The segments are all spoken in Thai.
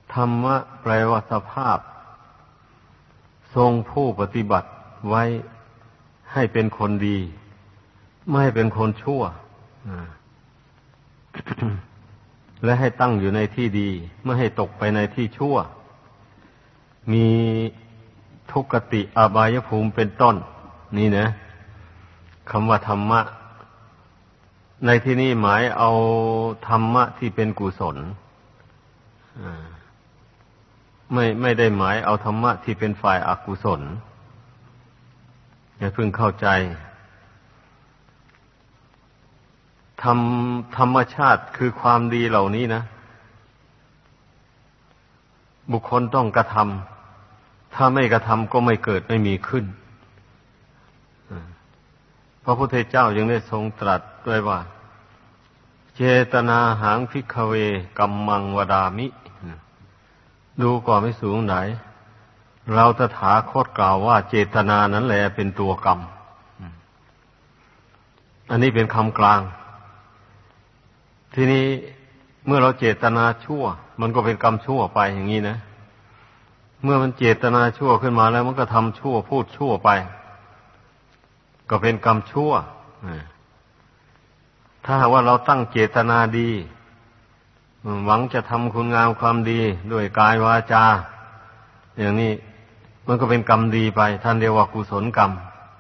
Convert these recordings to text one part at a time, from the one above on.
ธรรมะแปลว่าสภาพทรงผู้ปฏิบัติไว้ให้เป็นคนดีไม่ให้เป็นคนชั่ว และให้ตั้งอยู่ในที่ดีไม่ให้ตกไปในที่ชั่วมีทุกขติอบายภูมิเป็นต้นนี่นะคำว่าธรรมะในที่นี้หมายเอาธรรมะที่เป็นกุศลไม่ได้หมายเอาธรรมะที่เป็นฝ่ายอกุศลอย่าเพิ่งเข้าใจธรรมชาติคือความดีเหล่านี้นะบุคคลต้องกระทำถ้าไม่กระทำก็ไม่เกิดไม่มีขึ้นพระพุทธเจ้ายังได้ทรงตรัสด้วยว่าเจตนาหังภิกขเวกัมมังวดามิดูก่อนไม่สูงไหนเราตถาคตกล่าวว่าเจตนานั้นแหละเป็นตัวกรรมอันนี้เป็นคำกลางทีนี้เมื่อเราเจตนาชั่วมันก็เป็นกรรมชั่วไปอย่างนี้นะเมื่อมันเจตนาชั่วขึ้นมาแล้วมันก็ทำชั่วพูดชั่วไปก็เป็นกรรมชั่วถ้าหากว่าเราตั้งเจตนาดีหวังจะทำคุณงามความดีด้วยกายวาจาอย่างนี้มันก็เป็นกรรมดีไปท่านเรียกว่ากุศลกรรม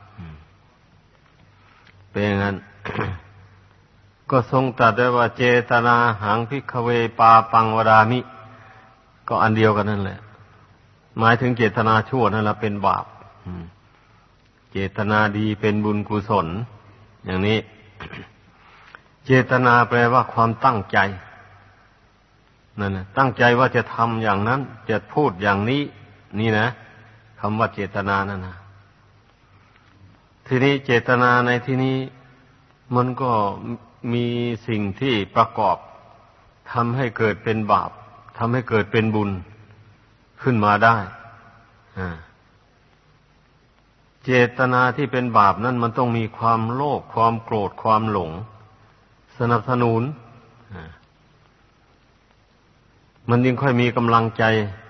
เป็นอย่างนั้น ก็ทรงตรัสได้ว่าเจตนาหังภิกขเวปาปังวดามิก็อันเดียวกันนั่นแหละหมายถึงเจตนาชั่วนั่นแหละเป็นบาปเจตนาดีเป็นบุญกุศลอย่างนี้ เจตนาแปลว่าความตั้งใจนั่นนะตั้งใจว่าจะทำอย่างนั้นจะพูดอย่างนี้นี่นะคำว่าเจตนานั่นนะทีนี้เจตนาในที่นี้มันก็มีสิ่งที่ประกอบทำให้เกิดเป็นบาปทำให้เกิดเป็นบุญขึ้นมาได้เจตนาที่เป็นบาปนั้นมันต้องมีความโลภความโกรธความหลงสนับสนุนมันยิ่งค่อยมีกำลังใจ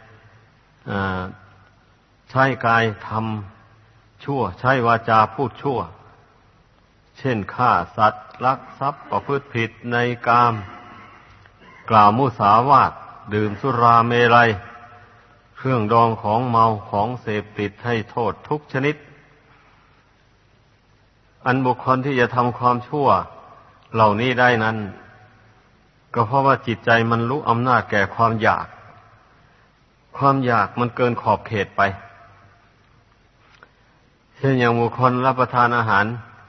ใช้กายทำชั่วใช้วาจาพูดชั่วเช่นฆ่าสัตว์ลักทรัพย์ประพฤติผิดในกามกล่าวมุสาวาทดื่มสุราเมรัยเครื่องดองของเมาของเสพติดให้โทษทุกชนิดอันบุคคลที่จะทำความชั่วเหล่านี้ได้นั้นก็เพราะว่าจิตใจมันรู้อำนาจแก่ความอยากมันเกินขอบเขตไปเช่นอย่างบุคคลรับประทานอาหาร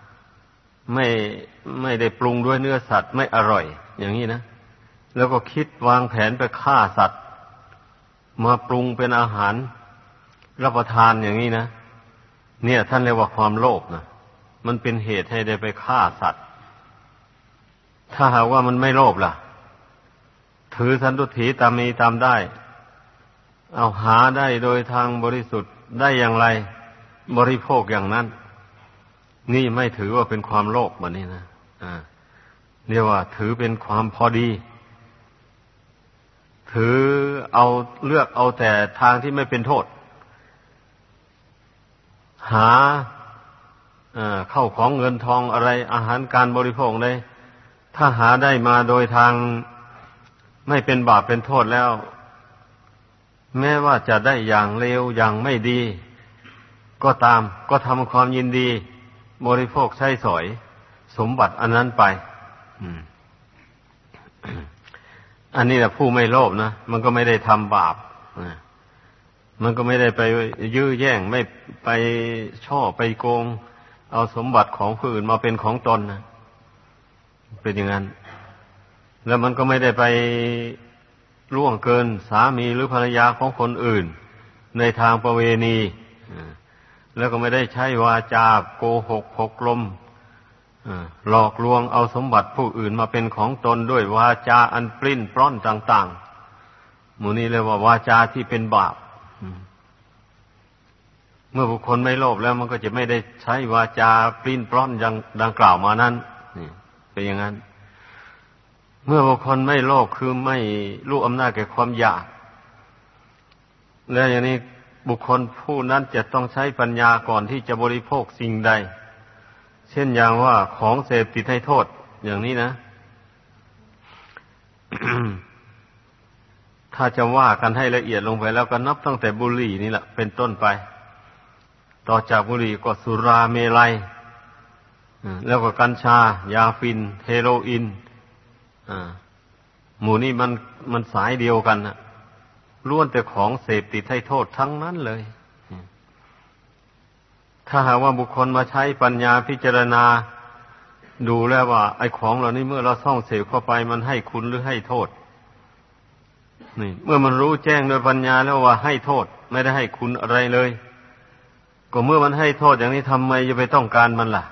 ไม่ได้ปรุงด้วยเนื้อสัตว์ไม่อร่อยอย่างนี้นะแล้วก็คิดวางแผนไปฆ่าสัตว์มาปรุงเป็นอาหารรับประทานอย่างนี้นะเนี่ยท่านเรียกว่าความโลภนะมันเป็นเหตุให้ได้ไปฆ่าสัตว์ถ้าหากว่ามันไม่โลภล่ะถือสันตุถีตามมีตามได้เอาหาได้โดยทางบริสุทธิ์ได้อย่างไรบริโภคอย่างนั้นนี่ไม่ถือว่าเป็นความโลภแบบนี้นะเรียกว่าถือเป็นความพอดีถือเอาเลือกเอาแต่ทางที่ไม่เป็นโทษหาเข้าของเงินทองอะไรอาหารการบริโภคเลยถ้าหาได้มาโดยทางไม่เป็นบาปเป็นโทษแล้วแม้ว่าจะได้อย่างเลวอย่างไม่ดีก็ตามก็ทำความยินดีบริโภคใช้สอยสมบัติอันนั้นไปอันนี้แหละผู้ไม่โลภนะมันก็ไม่ได้ทำบาปมันก็ไม่ได้ไปยื้อแย่งไม่ไปช่อไปโกงเอาสมบัติของผู้อื่นมาเป็นของตนนะเป็นอย่างนั้นแล้วมันก็ไม่ได้ไปล่วงเกินสามีหรือภรรยาของคนอื่นในทางประเวณีแล้วก็ไม่ได้ใช้วาจาโกหกหกลมหลอกลวงเอาสมบัติผู้อื่นมาเป็นของตนด้วยวาจาอันปลิ้นปล้อนต่างๆหมู่นี้เรียกว่าวาจาที่เป็นบาปเมื่อบุคคลไม่โลภแล้วมันก็จะไม่ได้ใช้วาจาปลิ้นปล้อนอย่างดังกล่าวมานั้นนี่เป็นอย่างนั้นเมื่อบุคคลไม่โลภคือไม่รู้อำนาจแก่ความอยากแล้วอย่างนี้บุคคลผู้นั้นจะต้องใช้ปัญญาก่อนที่จะบริโภคสิ่งใดเช่นอย่างว่าของเสพติดให้โทษอย่างนี้นะ ถ้าจะว่ากันให้ละเอียดลงไปแล้วก็นับตั้งแต่บุหรี่นี่แหละเป็นต้นไปต่อจากบุหรี่ก็สุราเมลัยแล้วก็กัญชายาฟินเฮโรอีนหมู่นี้มันสายเดียวกันนะล้วนแต่ของเสพติดให้โทษทั้งนั้นเลยถ้าหากว่าบุคคลมาใช้ปัญญาพิจารณาดูแล้วว่าไอ้ของเหล่านี้เมื่อเราส่องเสพเข้าไปมันให้คุณหรือให้โทษนี่เมื่อมันรู้แจ้งโดยปัญญาแล้วว่าให้โทษไม่ได้ให้คุณอะไรเลยก็เมื่อมันให้โทษอย่างนี้ทำไมจะไปต้องการมันล่ะ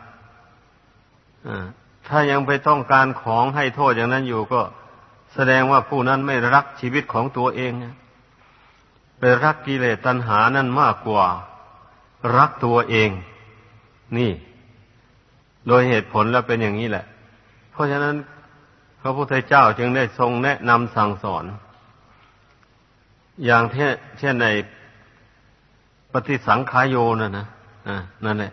ถ้ายังไปต้องการของให้โทษอย่างนั้นอยู่ก็แสดงว่าผู้นั้นไม่รักชีวิตของตัวเองไปรักกิเลสตัณหานั่นมากกว่ารักตัวเองนี่โดยเหตุผลแล้วเป็นอย่างนี้แหละเพราะฉะนั้นพระพุทธเจ้าจึงได้ทรงแนะนำสั่งสอนอย่างเช่นในปฏิสังขายโยนั่นแหละ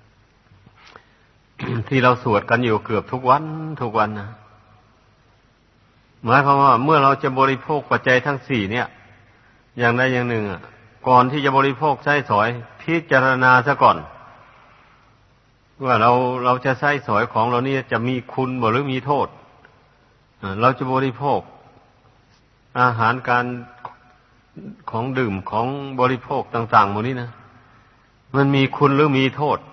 ที่เราสวดกันอยู่เกือบทุกวันนะหมายความว่าเมื่อเราจะบริโภคปัจจัยทั้งสี่เนี่ยอย่างใดอย่างหนึ่งก่อนที่จะบริโภคใช้สอยพิจารณาซะก่อนว่าเราจะใช้สอยของเรานี่จะมีคุณหรือมีโทษเราจะบริโภคอาหารการของดื่มของบริโภคต่างๆหมดนี้นะมันมีคุณหรือมีโทษ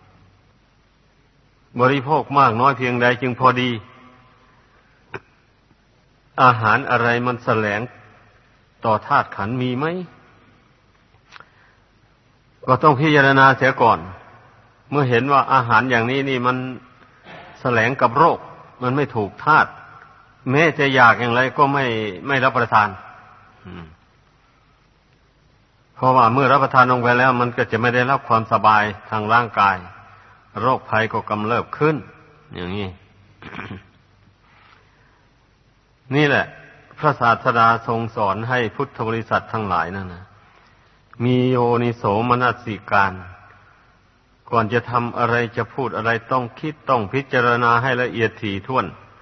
บริโภคมากน้อยเพียงใดจึงพอดีอาหารอะไรมันแสลงต่อธาตุขันธ์มีไหมก็ต้องพิจารณาเสียก่อนเมื่อเห็นว่าอาหารอย่างนี้นี่มันแสลงกับโรคมันไม่ถูกธาตุแม้จะอยากอย่างไรก็ไม่รับประทานเพราะว่าเมื่อรับประทานลงไปแล้วมันก็จะไม่ได้รับความสบายทางร่างกายโรคภัยก็กำเริบขึ้นอย่างนี้ นี่แหละพระศาสดาทรงสอนให้พุทธบริษัททั้งหลายนั่นนะมีโยนิโสมนสิการก่อนจะทำอะไรจะพูดอะไรต้องคิดต้องพิจารณาให้ละเอียดถี่ถ้วน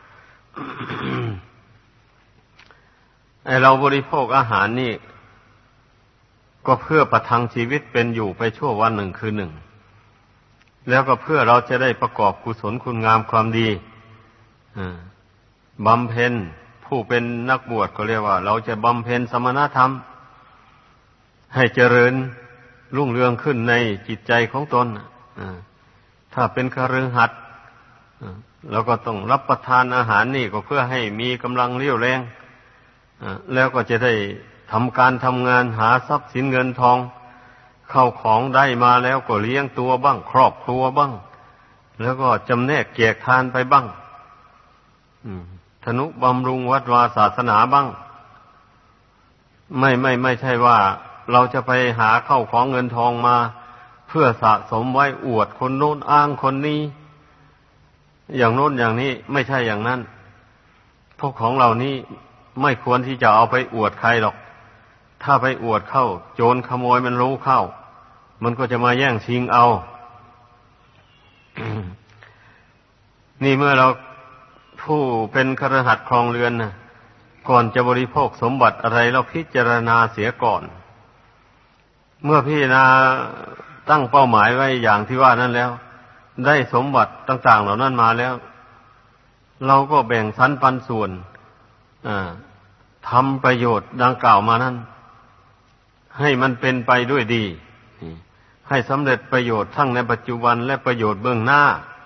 ไอเราบริโภคอาหารนี่ก็เพื่อประทังชีวิตเป็นอยู่ไปชั่ววันหนึ่งคืนหนึ่งแล้วก็เพื่อเราจะได้ประกอบกุศลคุณงามความดีบำเพ็ญผู้เป็นนักบวชก็เรียกว่าเราจะบำเพ็ญสมณธรรมให้เจริญรุ่งเรืองขึ้นในจิตใจของตนถ้าเป็นคฤหัสถ์เราก็ต้องรับประทานอาหารนี่ก็เพื่อให้มีกำลังเรี่ยวแรงแล้วก็จะได้ทำการทำงานหาทรัพย์สินเงินทองเข้าของได้มาแล้วก็เลี้ยงตัวบ้างครอบครัวบ้างแล้วก็จำแนกแจกทานไปบ้างทนุบำรุงวัดวาศาสนาบ้างไม่ใช่ว่าเราจะไปหาเข้าของเงินทองมาเพื่อสะสมไว้อวดคนโน้นอ้างคนนี้อย่างโน้นอย่างนี้ไม่ใช่อย่างนั้นพวกของเหล่านี้ไม่ควรที่จะเอาไปอวดใครหรอกถ้าไปอวดเข้าโจรขโมยมันรู้เข้ามันก็จะมาแย่งชิงเอา นี่เมื่อเราผู้เป็นคฤหัสถ์ครองเรือนนะก่อนจะบริโภคสมบัติอะไรเราพิจารณาเสียก่อนเมื่อพิจารณาตั้งเป้าหมายไว้อย่างที่ว่านั้นแล้วได้สมบัติต่างๆเหล่านั้นมาแล้วเราก็แบ่งสรรปันส่วนทำประโยชน์ดังกล่าวมานั้นให้มันเป็นไปด้วยดีให้สำเร็จประโยชน์ทั้งในปัจจุบันและประโยชน์เบื้องหน้า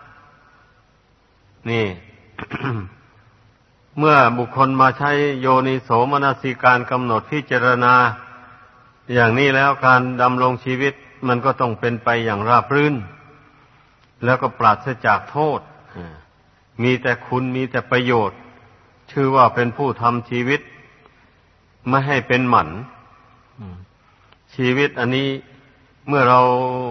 นี่ เมื่อบุคคลมาใช้โยนิโสมนสิการกำหนดพิจารณาอย่างนี้แล้วการดำรงชีวิตมันก็ต้องเป็นไปอย่างราบรื่นแล้วก็ปราศจากโทษมีแต่คุณมีแต่ประโยชน์ชื่อว่าเป็นผู้ทำชีวิตไม่ให้เป็นหมันชีวิตอันนี้เมื่อเรา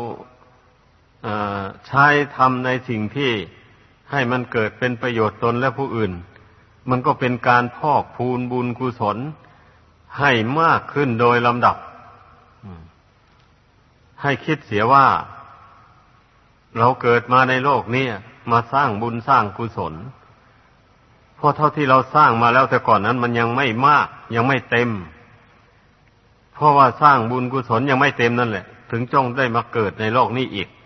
ใช้ทำในสิ่งที่ให้มันเกิดเป็นประโยชน์ตนและผู้อื่นมันก็เป็นการพอกพูนบุญกุศลให้มากขึ้นโดยลำดับให้คิดเสียว่าเราเกิดมาในโลกนี้มาสร้างบุญสร้างกุศลเพราะเท่าที่เราสร้างมาแล้วแต่ก่อนนั้นมันยังไม่มากยังไม่เต็มเพราะว่าสร้างบุญกุศลยังไม่เต็มนั่นแหละถึงจ้องได้มาเกิดในโลกนี้อีก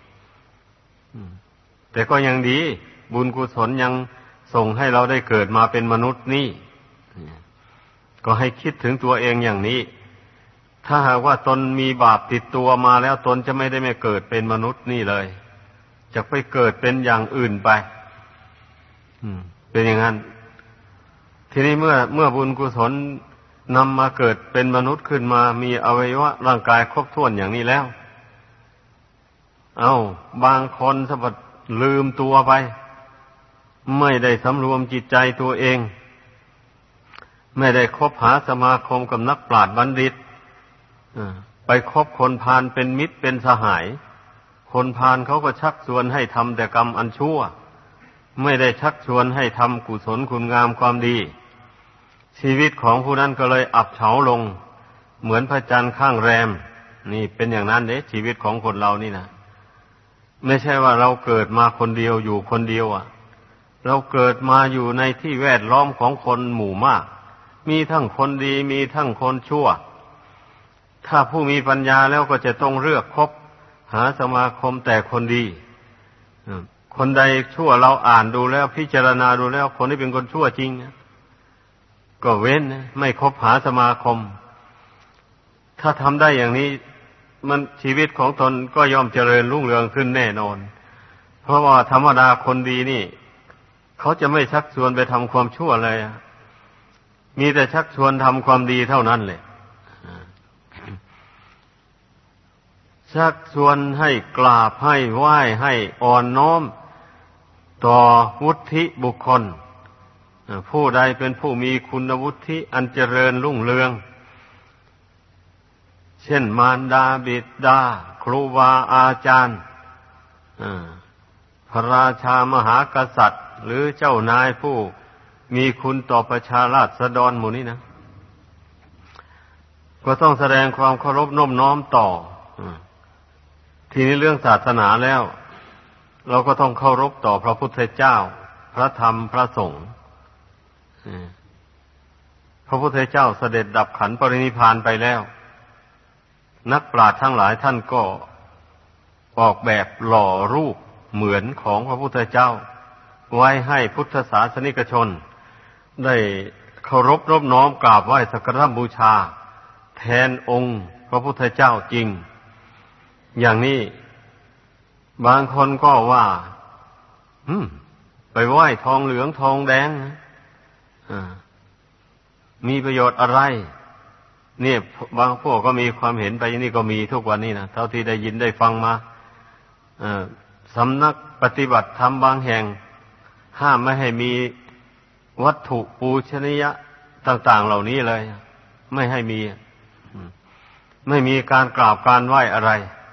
แต่ก็ยังดีบุญกุศลยังส่งให้เราได้เกิดมาเป็นมนุษย์นี่ก็ให้คิดถึงตัวเองอย่างนี้ถ้าหากว่าตนมีบาปติดตัวมาแล้วตนจะไม่ได้มาเกิดเป็นมนุษย์นี่เลยจะไปเกิดเป็นอย่างอื่นไปเป็นอย่างนั้นทีนี้เมื่อบุญกุศลนำมาเกิดเป็นมนุษย์ขึ้นมามีอวัยวะร่างกายครบถ้วนอย่างนี้แล้วบางคนสะบัดลืมตัวไปไม่ได้สำรวมจิตใจตัวเองไม่ได้คบหาสมาคมกับนักปราชญ์บัณฑิตไปคบคนพาลเป็นมิตรเป็นสหายคนพาลเขาก็ชักชวนให้ทำแต่กรรมอันชั่วไม่ได้ชักชวนให้ทำกุศลคุณงามความดีชีวิตของผู้นั้นก็เลยอับเฉาลงเหมือนพระจันทร์ข้างแรมนี่เป็นอย่างนั้นเด้ชีวิตของคนเรานี่นะไม่ใช่ว่าเราเกิดมาคนเดียวอยู่คนเดียวเราเกิดมาอยู่ในที่แวดล้อมของคนหมู่มากมีทั้งคนดีมีทั้งคนชั่วถ้าผู้มีปัญญาแล้วก็จะต้องเลือกคบหาสมาคมแต่คนดีคนใดชั่วเราอ่านดูแล้วพิจารณาดูแล้วคนที่เป็นคนชั่วจริงก็เว้นไม่คบหาสมาคมถ้าทำได้อย่างนี้มันชีวิตของตนก็ย่อมเจริญรุ่งเรืองขึ้นแน่นอนเพราะว่าธรรมดาคนดีนี่เขาจะไม่ชักชวนไปทำความชั่วเลยมีแต่ชักชวนทำความดีเท่านั้นแหละชักชวนให้กราบให้ไหว้ให้อ่อนน้อมต่อวุฒิบุคคลผู้ใดเป็นผู้มีคุณวุฒิอันเจริญรุ่งเรืองเช่นมารดาบิดาครูบาอาจารย์พระราชามหากษัตริย์หรือเจ้านายผู้มีคุณต่อประชาราษฎรหมู่นี้นะก็ต้องแสดงความเคารพนอบน้อมต่อทีนี้เรื่องศาสนาแล้วเราก็ต้องเคารพต่อพระพุทธเจ้าพระธรรมพระสงฆ์พระพุทธเจ้าเสด็จดับขันธ์ปรินิพพานไปแล้วนักปราชญ์ทั้งหลายท่านก็ออกแบบหล่อรูปเหมือนของพระพุทธเจ้าไว้ให้พุทธศาสนิกชนได้เคารพนอบน้อมกราบไหว้สักการะบูชาแทนองค์พระพุทธเจ้าจริงอย่างนี้บางคนก็ว่าไปไหว้ทองเหลืองทองแดงมีประโยชน์อะไรเนี่ยบางพวกก็มีความเห็นไปนี่ก็มีทุกวันนี้นะเท่าที่ได้ยินได้ฟังมาสำนักปฏิบัติธรรมบางแห่งห้ามไม่ให้มีวัตถุปูชนียะต่างๆเหล่านี้เลยไม่ให้มีไม่มีการกราบการไหว้อะไร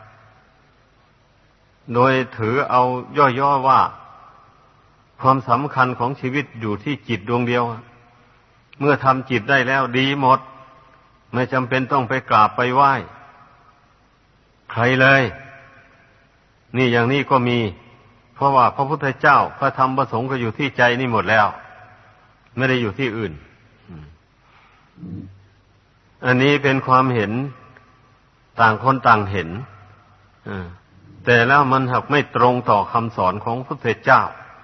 โดยถือเอาย่อๆว่าความสำคัญของชีวิตอยู่ที่จิตดวงเดียวเมื่อทำจิตได้แล้วดีหมดไม่จำเป็นต้องไปกราบไปไหว้ใครเลยนี่อย่างนี้ก็มีเพราะว่าพระพุทธเจ้าพระธรรมพระสงฆ์ก็อยู่ที่ใจนี่หมดแล้วไม่ได้อยู่ที่อื่นอันนี้เป็นความเห็นต่างคนต่างเห็นแต่แล้วมันหักไม่ตรงต่อคำสอนของพระพุทธเจ้า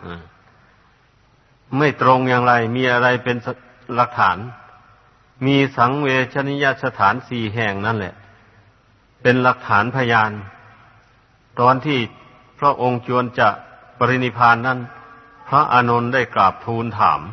ไม่ตรงอย่างไรมีอะไรเป็นหลักฐานมีสังเวชนียสถาน4 แห่งนั่นแหละเป็นหลักฐานพยานตอนที่พระองค์จวนจะปรินิพพานนั้นพระอานนท์ได้กราบทูลถาม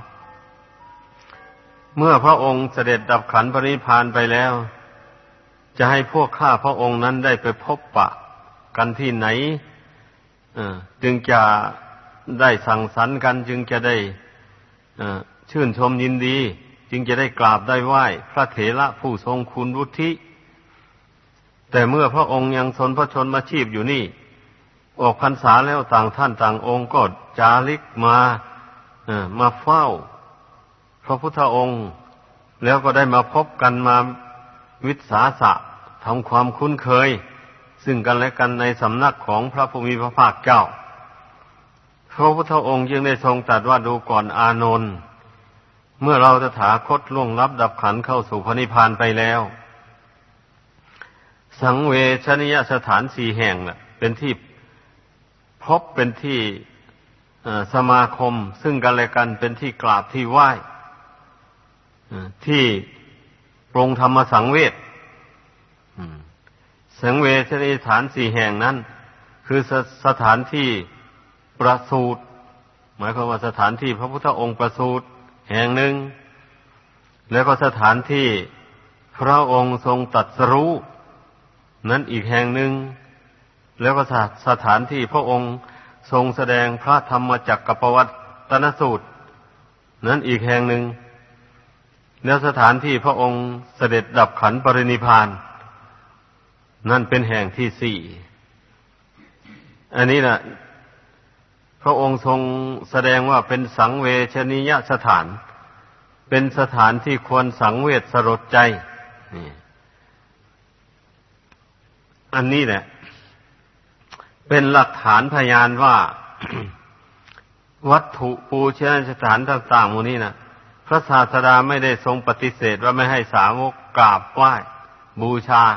เมื่อพระองค์เสด็จดับขันธ์ปรินิพพานไปแล้วจะให้พวกข้าพระองค์นั้นได้ไปพบปะกันที่ไหนจึงจะได้สั่งสรรค์กันจึงจะได้ชื่นชมยินดีจึงจะได้กราบได้ไหว้พระเถระผู้ทรงคุณวุฒิแต่เมื่อพระองค์ยังทนพระชนมาชีพอยู่นี่ออกพรรษาแล้วต่างท่านต่างองค์ก็จาริกมาเฝ้าพระพุทธองค์แล้วก็ได้มาพบกันมาวิสาสะทำความคุ้นเคยซึ่งกันและกันในสำนักของพระผู้มีพระภาคเจ้าพระพุทธองค์จึงได้ทรงตรัสว่าดูก่อนอานนท์เมื่อเราตถาคตล่วงลับดับขันธ์เข้าสู่พระนิพพานไปแล้วสังเวชนียสถาน4แห่งเป็นที่พบเป็นที่สมาคมซึ่งกันและกันเป็นที่กราบที่ไหว้ที่ปรงธรรมสังเวชสังเวชนียสถาน4แห่งนั้นคือสถานที่ประสูติหมายความว่าสถานที่พระพุทธองค์ประสูติแห่งหนึ่งแล้วก็สถานที่พระองค์ทรงตรัสรู้นั้นอีกแห่งหนึ่งแล้วก็สถานที่พระองค์ทรงแสดงพระธรรมจักรปวัตตนสูตรนั้นอีกแห่งหนึ่งแล้วสถานที่พระองค์เสด็จดับขันธ์ปรินิพพานนั่นเป็นแห่งที่4อันนี้นะพระองค์ทรงแสดงว่าเป็นสังเวชนียสถานเป็นสถานที่ควรสังเวชสลดใจนี่อันนี้แหละเป็นหลักฐานพยานว่า วัตถุปูชนียสถานต่างๆหมู่นี้นะพระศาสดาไม่ได้ทรงปฏิเสธว่าไม่ให้สาวกกราบไหว้บูชา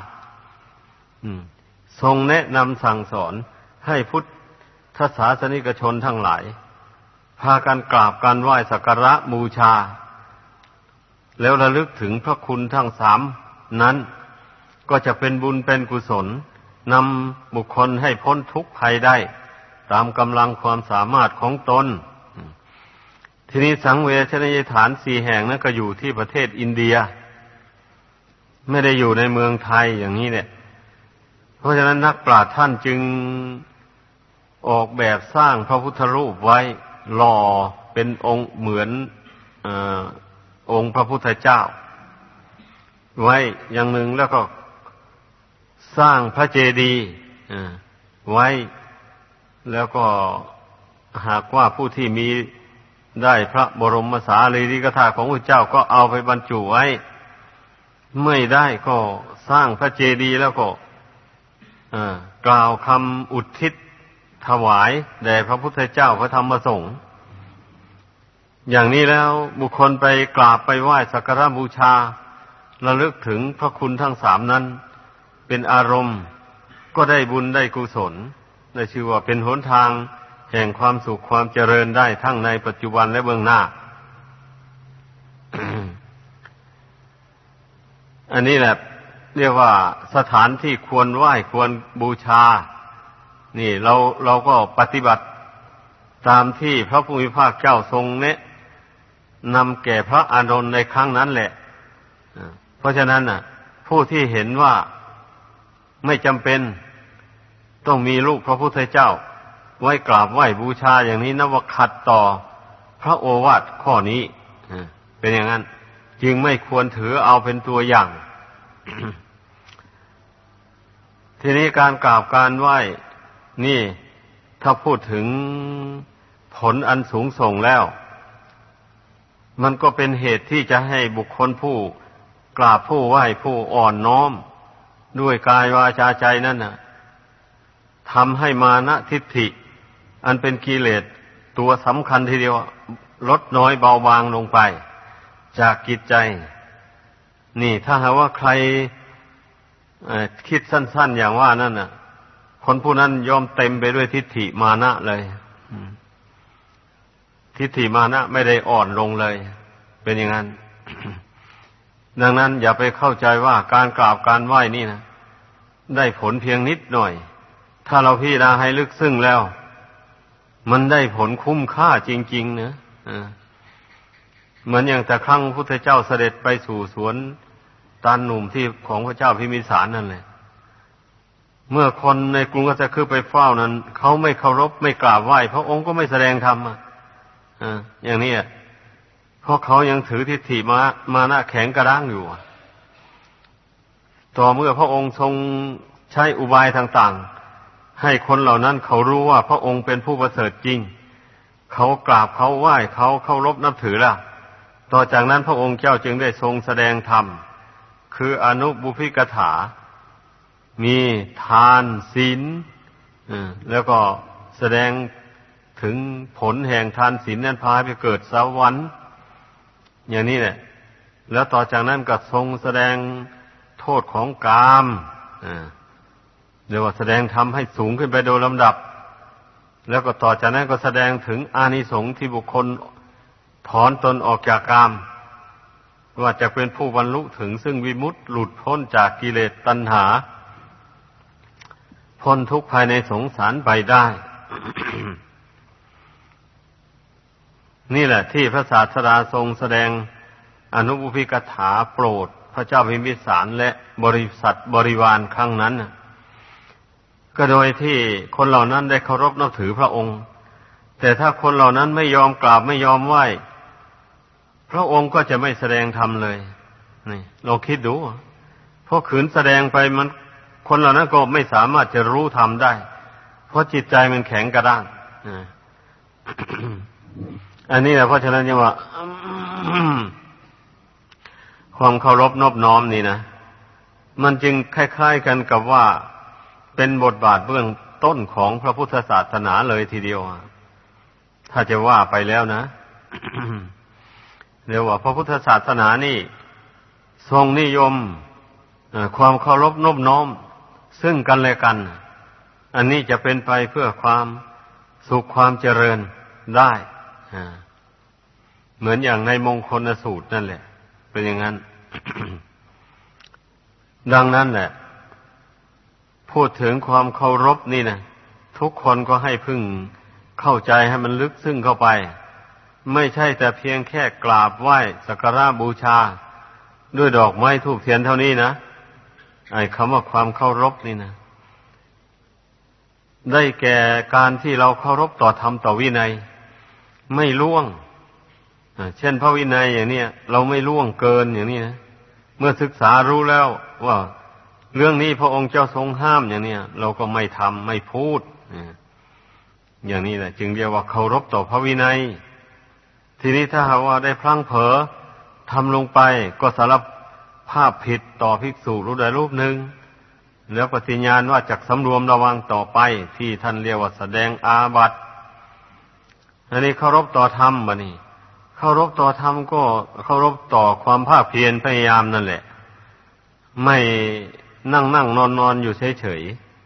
ทรงแนะนำสั่งสอนให้พุทธศาสนิกชนทั้งหลายพากันกราบกันไหว้สักการะบูชาแล้วระลึกถึงพระคุณทั้ง3นั้นก็จะเป็นบุญเป็นกุศลนำบุคคลให้พ้นทุกข์ภัยได้ตามกำลังความสามารถของตนทีนี้สังเวชนียสถาน4แห่งนั้นก็อยู่ที่ประเทศอินเดียไม่ได้อยู่ในเมืองไทยอย่างนี้เนี่ยเพราะฉะนั้นนักปราชญ์ท่านจึงออกแบบสร้างพระพุทธรูปไว้หล่อเป็นองค์เหมือนองค์พระพุทธเจ้าไว้อย่างหนึ่งแล้วก็สร้างพระเจดีย์ไว้แล้วก็หากว่าผู้ที่มีได้พระบรมสารีริกธาตุของพระเจ้าก็เอาไปบรรจุไว้ไม่ได้ก็สร้างพระเจดีย์แล้วก็กล่าวคำอุทิศถวายแด่พระพุทธเจ้าพระธรรมพระสงฆ์อย่างนี้แล้วบุคคลไปกราบไปไหว้สักการะบูชาระลึกถึงพระคุณทั้ง3นั้นเป็นอารมณ์ก็ได้บุญได้กุศลได้ชื่อว่าเป็นหนทางแห่งความสุขความเจริญได้ทั้งในปัจจุบันและเบื้องหน้า อันนี้แหละเรียกว่าสถานที่ควรไหว้ควรบูชานี่เราก็ปฏิบัติตามที่พระผู้มีพระภาคเจ้าทรงแนะนำแก่พระอานนท์ในครั้งนั้นแหละเพราะฉะนั้นผู้ที่เห็นว่าไม่จำเป็นต้องมีรูปพระพุทธเจ้าไว้กราบไหว้บูชาอย่างนี้นับว่าขัดต่อพระโอวาทข้อนี้เป็นอย่างนั้นจึงไม่ควรถือเอาเป็นตัวอย่าง ทีนี้การกราบการไหว้นี่ถ้าพูดถึงผลอันสูงส่งแล้วมันก็เป็นเหตุที่จะให้บุคคลผู้กราบผู้ไหว้ผู้อ่อนน้อมด้วยกายวาจาใจนั่นน่ะทำให้มานะทิฏฐิอันเป็นกิเลสตัวสำคัญทีเดียวลดน้อยเบาบางลงไปจากจิตใจนี่ถ้าหากว่าใครคิดสั้นๆอย่างว่านั่นน่ะคนผู้นั้นย่อมเต็มไปด้วยทิฏฐิมานะเลยทิฏฐิมานะไม่ได้อ่อนลงเลยเป็นอย่างนั้น ดังนั้นอย่าไปเข้าใจว่าการกราบการไหว้นี่นะได้ผลเพียงนิดหน่อยถ้าเราพิจารณาให้ลึกซึ้งแล้วมันได้ผลคุ้มค่าจริงๆนะเหมือนอย่างแต่ครั้งพระพุทธเจ้าเสด็จไปสู่สวนตาลหนุ่มที่ของพระเจ้าพิมพิสารนั่นแหละเมื่อคนในกรุงก็จะคือไปเฝ้านั้นเขาไม่เคารพไม่กราบไหว้พระองค์ก็ไม่แสดงธรรมอย่างนี้เพราะเขายังถือทิฏฐิมานะแข็งกระด้างอยู่ต่อเมื่อพระองค์ทรงใช้อุบายต่างๆให้คนเหล่านั้นเขารู้ว่าพระองค์เป็นผู้ประเสริฐจริงเขากราบเขาไหว้เขาเคารพนับถือละต่อจากนั้นพระองค์เจ้าจึงได้ทรงแสดงธรรมคืออนุบุพพิกถามีทานศีลแล้วก็แสดงถึงผลแห่งทานศีลนั้นพาไปเกิดสวรรค์อย่างนี้แหละแล้วต่อจากนั้นก็ทรงแสดงโทษของกามเรียกว่าแสดงธรรมให้สูงขึ้นไปโดยลำดับแล้วก็ต่อจากนั้นก็แสดงถึงอานิสงส์ที่บุคคลถอนตนออกจากกามว่าจะเป็นผู้บรรลุถึงซึ่งวิมุตติหลุดพ้นจากกิเลสตัณหาพ้นทุกข์ภายในสงสารไปได้ นี่แหละที่พระศาสดาทรงแสดงอนุปุพิกถาโปรดพระเจ้าพิมพิสารและบริษัทบริวารครั้งนั้นก็โดยที่คนเหล่านั้นได้เคารพนับถือพระองค์แต่ถ้าคนเหล่านั้นไม่ยอมกราบไม่ยอมไหว้พระองค์ก็จะไม่แสดงธรรมเลยนี่เราคิดดูเพราะขืนแสดงไปมันคนเหล่านั้นก็ไม่สามารถจะรู้ธรรมได้เพราะจิตใจมันแข็งกระด้างอันนี้แหละเพราะฉะนั้นยังว่า ความเคารพนอบน้อมนี่นะมันจึงคล้ายๆกันกับว่าเป็นบทบาทเบื้องต้นของพระพุทธศาสนาเลยทีเดียวถ้าจะว่าไปแล้วนะ เรียกว่าพระพุทธศาสนานี่ทรงนิยมความเคารพนอบน้อมซึ่งกันและกันอันนี้จะเป็นไปเพื่อความสุขความเจริญได้เหมือนอย่างในมงคลสูตรนั่นแหละเป็นอย่างนั้น ดังนั้นแหละพูดถึงความเคารพนี่นะทุกคนก็ให้พึงเข้าใจให้มันลึกซึ้งเข้าไปไม่ใช่แต่เพียงแค่กราบไหว้สักการะบูชาด้วยดอกไม้ธูปเทียนเท่านี้นะไอ้คำว่าความเคารพนี่นะได้แก่การที่เราเคารพต่อธรรมต่อวินัยไม่ล่วงเช่นพระวินัยอย่างนี้เราไม่ล่วงเกินอย่างนี้นะเมื่อศึกษารู้แล้วว่าเรื่องนี้พระองค์เจ้าทรงห้ามอย่างนี้เราก็ไม่ทำไม่พูดอย่างนี้แหละจึงเรียกว่าเคารพต่อพระวินัยทีนี้ถ้าหากว่าได้พลั้งเผลอทำลงไปก็สารภาพผิดต่อภิกษุรูปใดรูปหนึ่งแล้วปฏิญาณว่าจักสำรวมระวังต่อไปที่ท่านเรียกว่าแสดงอาบัติอันนี้เคารพต่อธรรมบะนี่เคารพต่อธรรมก็เคารพต่อความภาคเพียรพยายามนั่นแหละไม่นั่งนอนอยู่เฉย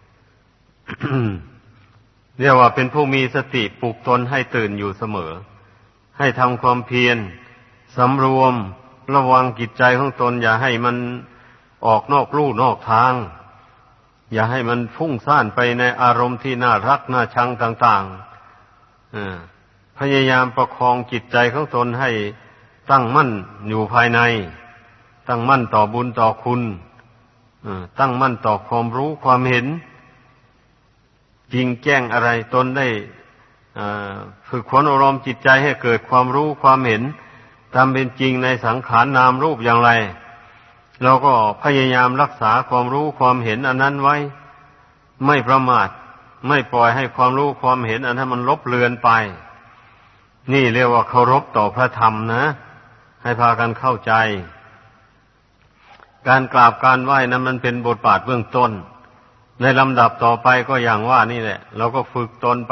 ๆ เรียกว่าเป็นผู้มีสติปลุกตนให้ตื่นอยู่เสมอให้ทำความเพียรสำรวมระวังจิตใจของตนอย่าให้มันออกนอกลู่นอกทางอย่าให้มันฟุ้งซ่านไปในอารมณ์ที่น่ารักน่าชังต่างๆพยายามประคองจิตใจของตนให้ตั้งมั่นอยู่ภายในตั้งมั่นต่อบุญต่อคุณตั้งมั่นต่อความรู้ความเห็นจริงแจ้งอะไรตนได้ฝึกฝนอบรมจิตใจให้เกิดความรู้ความเห็นตามเป็นจริงในสังขารนามรูปอย่างไรเราก็พยายามรักษาความรู้ความเห็นอันนั้นไว้ไม่ประมาทไม่ปล่อยให้ความรู้ความเห็นอันนั้นมันลบเลือนไปนี่เรียกว่าเคารพต่อพระธรรมนะให้พากันเข้าใจการกราบการไหว้นั้นมันเป็นบทบาทเบื้องต้นในลำดับต่อไปก็อย่างว่านี่แหละเราก็ฝึกตนไป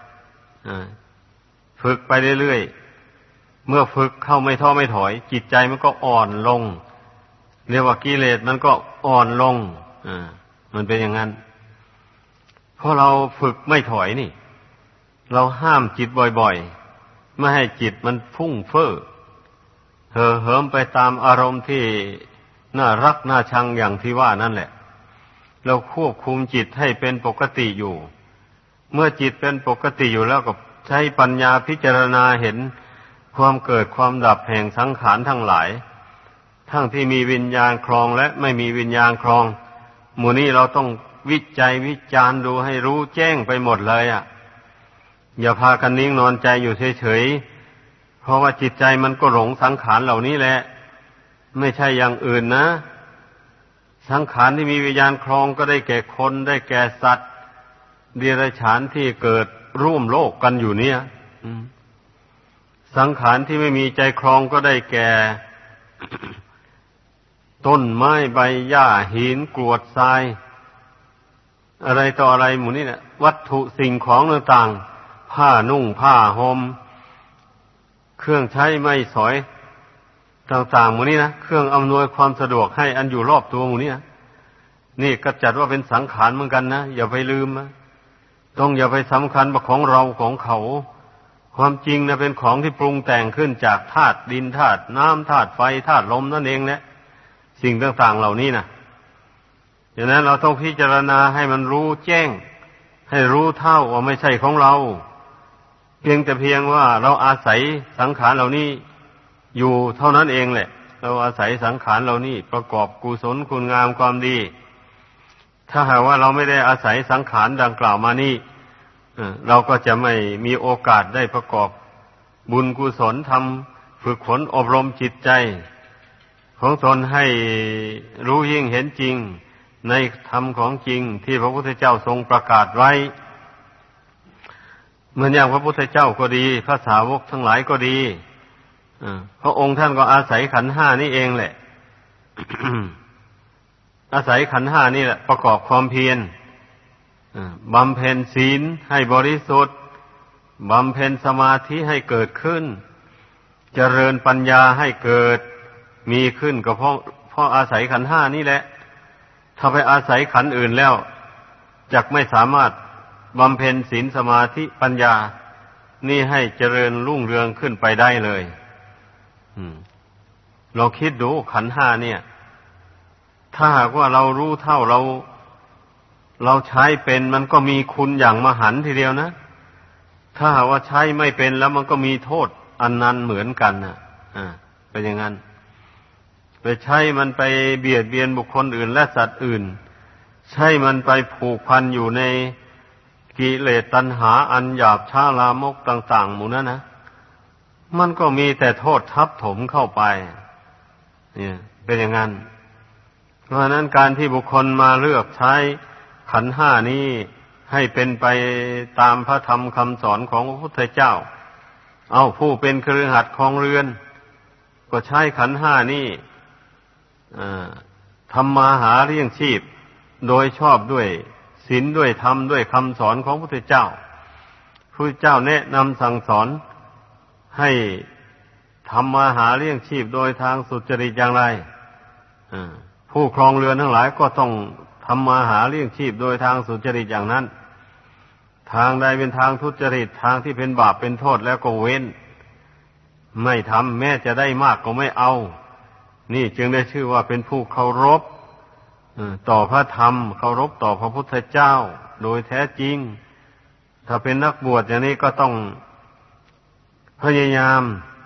ฝึกไปเรื่อยๆเมื่อฝึกเข้าไม่ท้อไม่ถอยจิตใจมันก็อ่อนลงเรียกว่ากิเลสมันก็อ่อนลงมันเป็นอย่างนั้นเพราะเราฝึกไม่ถอยนี่เราห้ามจิตบ่อยๆไม่ให้จิตมันฟุ้งเฟ้อเห่อเหิมไปตามอารมณ์ที่น่ารักน่าชังอย่างที่ว่านั่นแหละเราควบคุมจิตให้เป็นปกติอยู่เมื่อจิตเป็นปกติอยู่แล้วก็ใช้ปัญญาพิจารณาเห็นความเกิดความดับแห่งสังขารทั้งหลายทั้งที่มีวิญญาณครองและไม่มีวิญญาณครองหมู่นี้เราต้องวิจัยวิจารณ์ดูให้รู้แจ้งไปหมดเลยอย่าพากันนิ่งนอนใจอยู่เฉยๆเพราะว่าจิตใจมันก็หลงสังขารเหล่านี้แหละไม่ใช่อย่างอื่นนะสังขารที่มีวิญญาณครองก็ได้แก่คนได้แก่สัตว์เดรัจฉานที่เกิดร่วมโลกกันอยู่เนี่ยสังขารที่ไม่มีใจครองก็ได้แก่ ต้นไม้ใบหญ้าหินกรวดทรายอะไรต่ออะไรหมู่นี้เนี่ยวัตถุสิ่งของต่างๆผ้านุ่งผ้าห่มเครื่องใช้ไม้สอยต่างๆหมู่นี้นะเครื่องอำนวยความสะดวกให้อันอยู่รอบตัวหมู่นี้นะนี่ก็จัดว่าเป็นสังขารเหมือนกันนะอย่าไปลืมนะต้องอย่าไปสำคัญว่าของเราของเขาความจริงนะเป็นของที่ปรุงแต่งขึ้นจากธาตุดินธาตุน้ำธาตุไฟธาตุลมนั่นเองแหละสิ่งต่างๆเหล่านี้นะดังนั้นเราต้องพิจารณาให้มันรู้แจ้งให้รู้เท่าว่าไม่ใช่ของเราเพียงว่าเราอาศัยสังขารเหล่านี้อยู่เท่านั้นเองแหละเราอาศัยสังขารเหล่านี้ประกอบกุศลคุณงามความดีถ้าหากว่าเราไม่ได้อาศัยสังขารดังกล่าวมานี่เราก็จะไม่มีโอกาสได้ประกอบบุญกุศลทำฝึกฝนอบรมจิตใจของตนให้รู้ยิ่งเห็นจริงในธรรมของจริงที่พระพุทธเจ้าทรงประกาศไว้เหมือนอย่างพระพุทธเจ้าก็ดีพระสาวกทั้งหลายก็ดีพระองค์ท่านก็อาศัยขันธ์ห้านี่เองแหละ อาศัยขันธ์ห้านี่แหละประกอบความเพียรบำเพ็ญศีลให้บริสุทธิ์บำเพ็ญสมาธิให้เกิดขึ้นเจริญปัญญาให้เกิดมีขึ้นก็เพราะอาศัยขันธ์ห้านี่แหละถ้าไปอาศัยขันธ์อื่นแล้วจักไม่สามารถบำเพ็ญศีลสมาธิปัญญานี่ให้เจริญรุ่งเรืองขึ้นไปได้เลยเราคิดดูขันธ์ห้าเนี่ยถ้าหากว่าเรารู้เท่าเราใช้เป็นมันก็มีคุณอย่างมหันต์ทีเดียวนะถ้าหากว่าใช้ไม่เป็นแล้วมันก็มีโทษอันนั้นเหมือนกันนะเป็นอย่างนั้นไปใช้มันไปเบียดเบียนบุคคลอื่นและสัตว์อื่นใช้มันไปผูกพันอยู่ในกิเลสตัณหาอันหยาบช้าลามกต่างๆหมู่นั้นนะมันก็มีแต่โทษทับถมเข้าไปเนี่ยเป็นอย่างนั้นเพราะฉะนั้นการที่บุคคลมาเลือกใช้ขันธ์ห้านี้ให้เป็นไปตามพระธรรมคำสอนของพระพุทธเจ้าเอาผู้เป็นคฤหัสถ์ครองเรือนก็ใช้ขันธ์ห้านี้ทำมาหาเลี้ยงชีพโดยชอบด้วยศีลด้วยธรรมด้วยคำสอนของพระพุทธเจ้าพระพุทธเจ้าแนะนำสั่งสอนให้ทำมาหาเลี้ยงชีพโดยทางสุจริตอย่างไรผู้ครองเรือนทั้งหลายก็ต้องทำมาหาเลี้ยงชีพโดยทางสุจริตอย่างนั้นทางใดเป็นทางทุจริตทางที่เป็นบาปเป็นโทษแล้วก็เว้นไม่ทำแม้จะได้มากก็ไม่เอานี่จึงได้ชื่อว่าเป็นผู้เคารพต่อพระธรรมเคารพต่อพระพุทธเจ้าโดยแท้จริงถ้าเป็นนักบวชอย่างนี้ก็ต้องพยายาม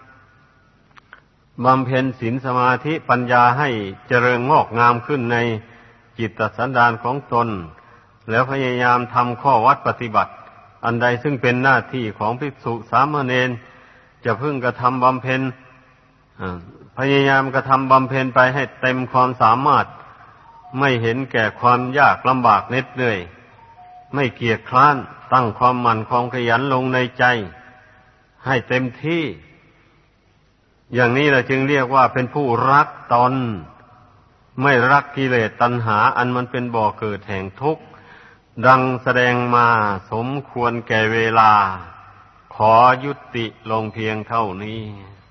บำเพ็ญศีลสมาธิปัญญาให้เจริญงอกงามขึ้นในจิตสันดานของตนแล้วพยายามทำข้อวัดปฏิบัติอันใดซึ่งเป็นหน้าที่ของภิกษุสามเณรจะพึงกระทำบำเพ็ญพยายามกระทำบำเพ็ญไปให้เต็มความสามารถไม่เห็นแก่ความยากลำบากเหน็ดเหนื่อยไม่เกียจคร้านตั้งความหมั่นความขยันลงในใจให้เต็มที่อย่างนี้แหละจึงเรียกว่าเป็นผู้รักตนไม่รักกิเลสตัณหาอันมันเป็นบ่อเกิดแห่งทุกข์ดังแสดงมาสมควรแก่เวลาขอยุติลงเพียงเท่านี้